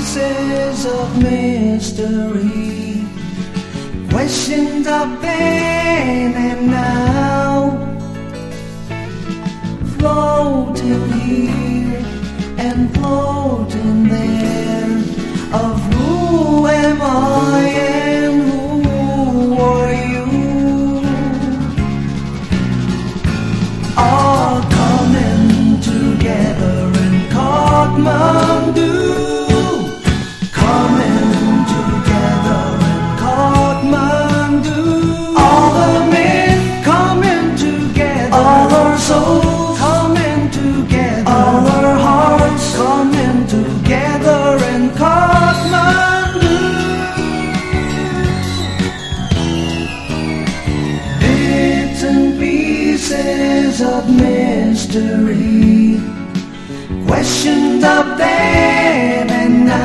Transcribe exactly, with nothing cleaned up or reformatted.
pieces of mystery, questions of then and now, floating here and floating there, of who am I and who are you, all coming together in Kathmandu, coming together in Kathmandu, all the men coming together, all our souls coming together, all our hearts coming together in Kathmandu. Bits and pieces of mystery, questions of then